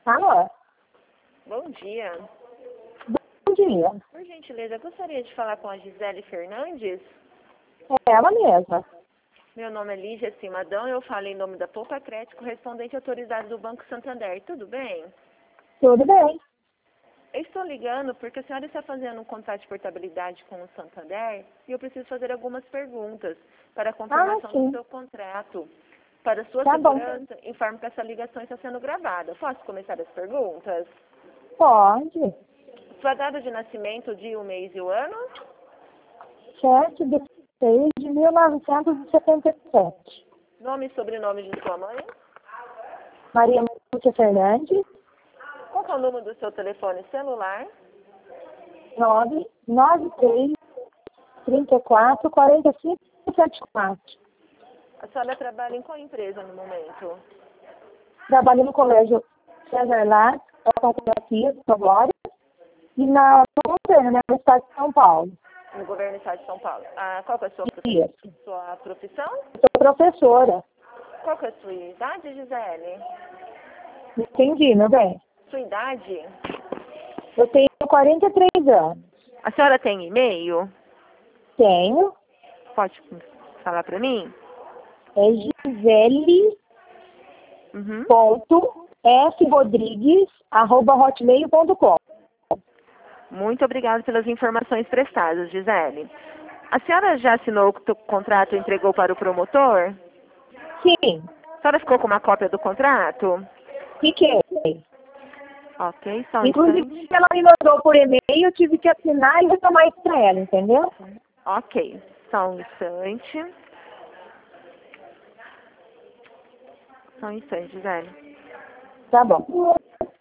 Alô? Bom dia. Bom dia. Por gentileza, eu gostaria de falar com a Gisele Fernandes. É ela mesma. Meu nome é Lígia Cimadão, eu falo em nome da Poupa Crédito, correspondente autorizado do Banco Santander. Tudo bem? Tudo bem. Eu estou ligando porque a senhora está fazendo um contrato de portabilidade com o Santander e eu preciso fazer algumas perguntas para a confirmação sim. do seu contrato. Para sua Tá bom. segurança, informo que essa ligação está sendo gravada. Posso começar as perguntas? Pode. Sua data de nascimento, o dia, o mês e o ano? 7 de 6 de 1977. Nome e sobrenome de sua mãe? Maria Lúcia Fernandes, Qual que é o número do seu telefone celular? 993 34 45 74. A senhora trabalha em qual empresa no momento? Trabalho no colégio César Lar, Autografia, Glória, e no governo, né, no estado de São Paulo. No governo do estado de São Paulo. Qual que é a Isso. sua profissão? Sou professora. Qual que é a sua idade, Gisele? Entendi, meu bem. Sua idade? Eu tenho 43 anos. A senhora tem e-mail? Tenho. Pode falar para mim? É gisele.frodrigues@hotmail.com. Muito obrigada pelas informações prestadas, Gisele. A senhora já assinou o contrato e entregou para o promotor? Sim, A senhora ficou com uma cópia do contrato? fiquei. Ok, só um Inclusive, instante. ela me mandou por e-mail, eu tive que assinar e retomar isso para ela, entendeu? Ok, só um instante. Só um instante, Gisele. Tá bom.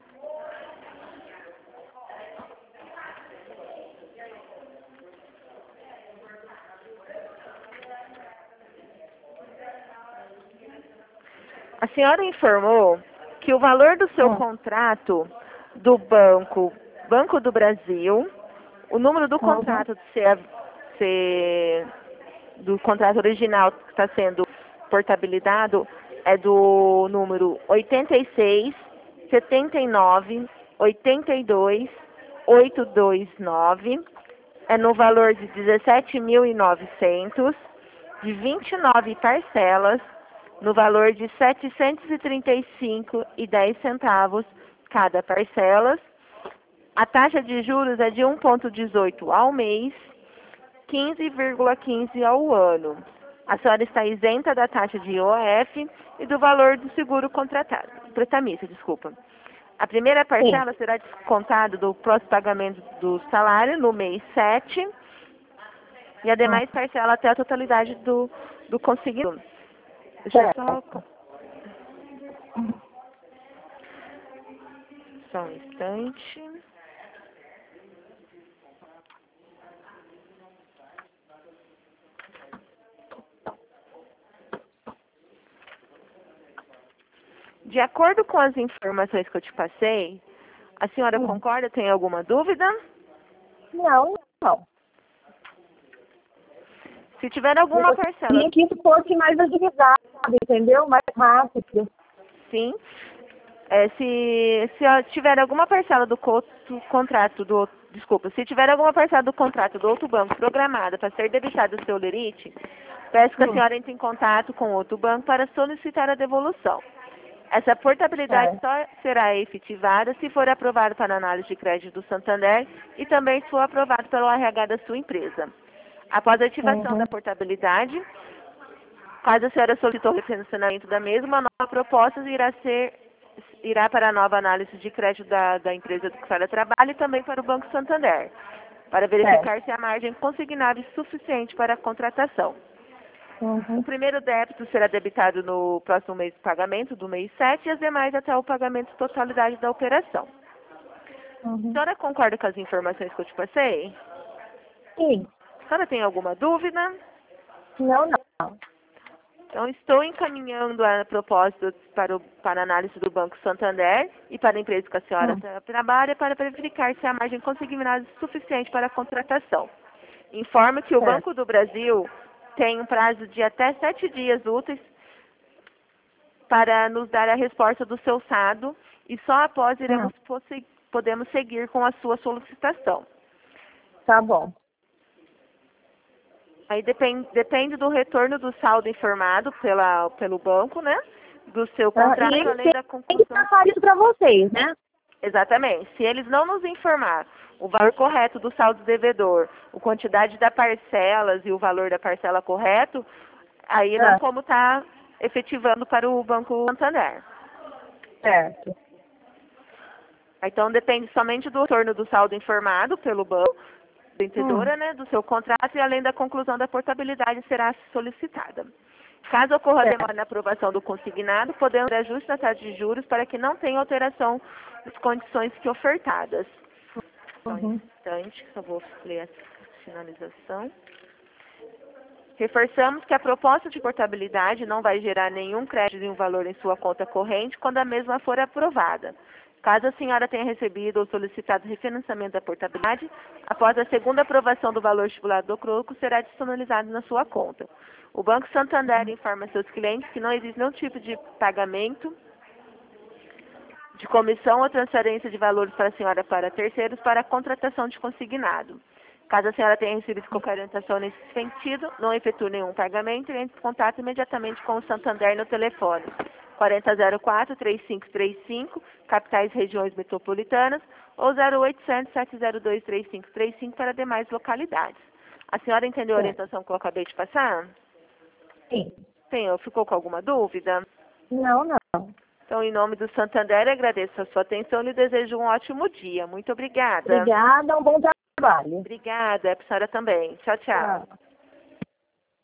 A senhora informou que o valor do seu contrato do Banco do Brasil, o número do contrato do contrato original que está sendo portabilizado é do número 86 79 82 829, é no valor de 17.900, de 29 parcelas, no valor de R$ 735,10 cada parcela. A taxa de juros é de 1,18 ao mês, 15,15 ao ano. A senhora está isenta da taxa de IOF e do valor do seguro contratado, prestamista, desculpa. A primeira parcela será descontada do próximo pagamento do salário no mês 7 e a demais parcela até a totalidade do consignado. Deixa eu só um instante. De acordo com as informações que eu te passei, a senhora concorda? Tem alguma dúvida? Não. Se tiver alguma parcela... Queria que isso fosse mais agilizado, entendeu? Mais rápido. Sim. Se tiver alguma parcela do contrato do... Desculpa, se tiver alguma parcela do contrato do outro banco programada para ser debitada do seu lerite, peço que a senhora entre em contato com outro banco para solicitar a devolução. Essa portabilidade só será efetivada se for aprovado para análise de crédito do Santander e também se for aprovado pelo RH da sua empresa. Após a ativação da portabilidade, caso a senhora solicitou o refinanciamento da mesma, a nova proposta irá para a nova análise de crédito da empresa do que a senhora trabalha e também para o Banco Santander, para verificar se a margem consignável é suficiente para a contratação. O primeiro débito será debitado no próximo mês de pagamento, do mês 7, e as demais até o pagamento totalidade da operação. A senhora concorda com as informações que eu te passei? Sim. A senhora tem alguma dúvida? Não. Então, estou encaminhando a proposta para análise do Banco Santander e para a empresa que a senhora trabalha para verificar se a margem consignada é suficiente para a contratação. Informo que o Banco do Brasil tem um prazo de até 7 dias úteis para nos dar a resposta do seu saldo e só após podemos seguir com a sua solicitação. Tá bom. Aí depende do retorno do saldo informado pelo banco, né? Do seu contrato, E eles além da têm que conclusão. passar isso para vocês, né? Exatamente. Se eles não nos informar o valor correto do saldo devedor, a quantidade da parcelas e o valor da parcela correto, aí não como está efetivando para o Banco Santander. Certo. Então depende somente do retorno do saldo informado pelo banco, vendedora, né, do seu contrato, e além da conclusão da portabilidade será solicitada. Caso ocorra demora na aprovação do consignado, podemos fazer ajuste na taxa de juros para que não tenha alteração das condições que ofertadas. Só um instante, só vou ler a finalização. Reforçamos que a proposta de portabilidade não vai gerar nenhum crédito em um valor em sua conta corrente quando a mesma for aprovada. Caso a senhora tenha recebido ou solicitado refinanciamento da portabilidade, após a segunda aprovação do valor estipulado do CROCO, será disponibilizado na sua conta. O Banco Santander informa seus clientes que não existe nenhum tipo de pagamento de comissão ou transferência de valores para a senhora para terceiros para a contratação de consignado. Caso a senhora tenha recebido qualquer orientação nesse sentido, não efetue nenhum pagamento e entre em contato imediatamente com o Santander no telefone 4004-3535, capitais regiões metropolitanas, ou 0800-702-3535 para demais localidades. A senhora entendeu a orientação que eu acabei de passar? Sim. Ficou com alguma dúvida? Não. Então, em nome do Santander, agradeço a sua atenção e lhe desejo um ótimo dia. Muito obrigada. Obrigada, um bom trabalho. Obrigada, para a senhora também. Tchau, tchau.